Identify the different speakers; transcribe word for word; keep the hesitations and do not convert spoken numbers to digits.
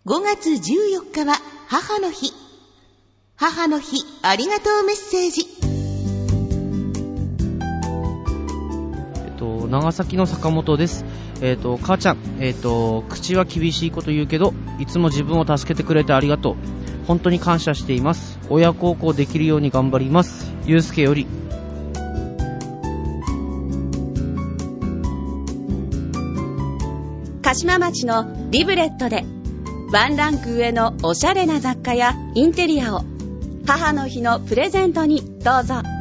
Speaker 1: ごがつじゅうよっかは母の日。母の日ありがとうメッセージ。
Speaker 2: えっと長崎の坂本です。えっと母ちゃん、えっと口は厳しいこと言うけどいつも自分を助けてくれてありがとう。本当に感謝しています。親孝行できるように頑張ります。ゆうすけより。
Speaker 3: 鹿島町のリブレットでワンランク上のおしゃれな雑貨やインテリアを母の日のプレゼントにどうぞ。